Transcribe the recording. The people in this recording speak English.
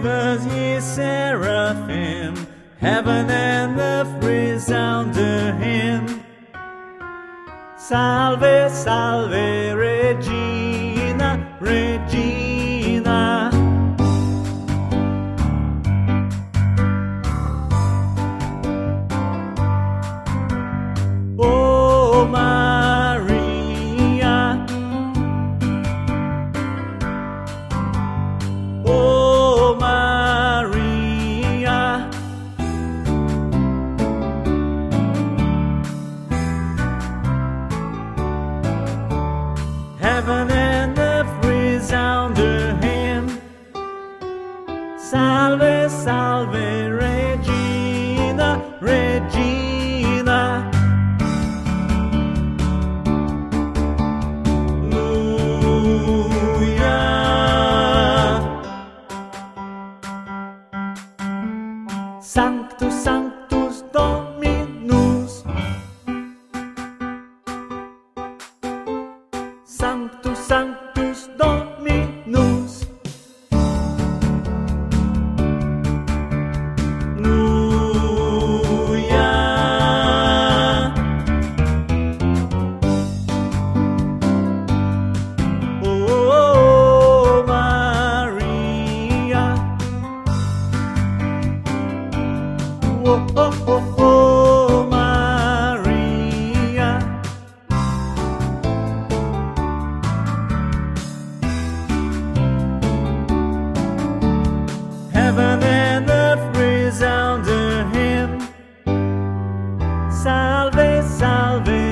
cherubim, ye seraphim, heaven and earth resound to him. Salve, salve, Regina, Regina. Oh, Maria. Oh, Maria. Heaven and earth resound to him. Salve, salve, Regina, Regina. Sanctus, Sanctus Dominus. Sanctus, Sanctus Dominus. Alleluia. Oh, Maria. Oh, oh, oh, oh, Maria. Heaven and earth resound to him. Salve, salve.